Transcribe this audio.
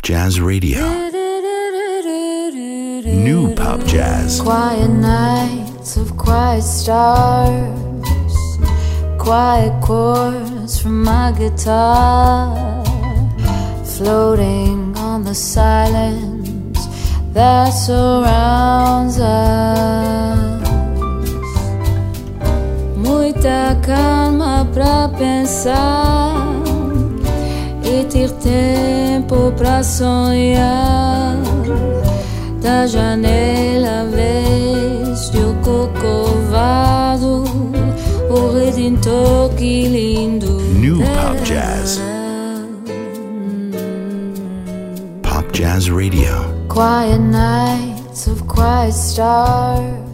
Jazz Radio. New Pop Jazz. Quiet nights of quiet stars, quiet chords from my guitar, floating on the silence that surrounds us. Muita calma pra pensar e ter tempo pra sonhar. Da janela veste o corcovado, o Redentor, que lindo. New Pop Jazz. Pop Jazz Radio. Quiet nights of quiet stars,